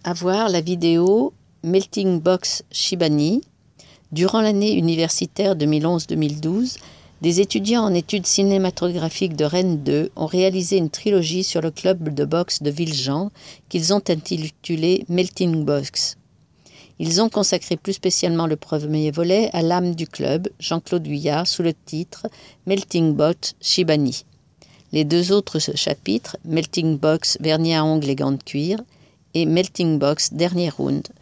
à voir la vidéo Melting Box Shibani. Durant l'année universitaire 2011-2012, des étudiants en études cinématographiques de Rennes 2 ont réalisé une trilogie sur le club de boxe de Villejean qu'ils ont intitulée Melting Box. Ils ont consacré plus spécialement le premier volet à l'âme du club, Jean-Claude Vuillard, sous le titre Melting Box Shibani. Les deux autres chapitres, Melting Box vernis à ongles et gants de cuir, et Melting Box dernier round,